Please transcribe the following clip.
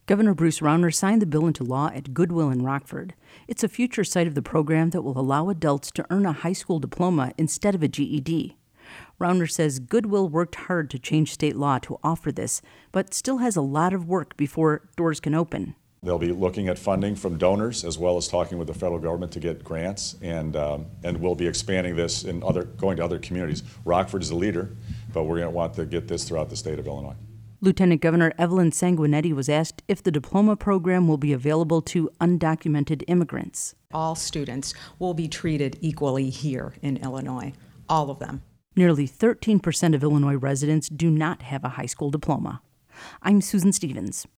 Governor Bruce Rauner signed the bill into law at Goodwill in Rockford. It's a future site of the program that will allow adults to earn a high school diploma instead of a GED. Rauner says Goodwill worked hard to change state law to offer this, but still has a lot of work before doors can open. They'll be looking at funding from donors as well as talking with the federal government to get grants, and we'll be expanding this in going to other communities. Rockford is the leader, but we're going to want to get this throughout the state of Illinois. Lieutenant Governor Evelyn Sanguinetti was asked if the diploma program will be available to undocumented immigrants. All students will be treated equally here in Illinois, all of them. Nearly 13% of Illinois residents do not have a high school diploma. I'm Susan Stevens.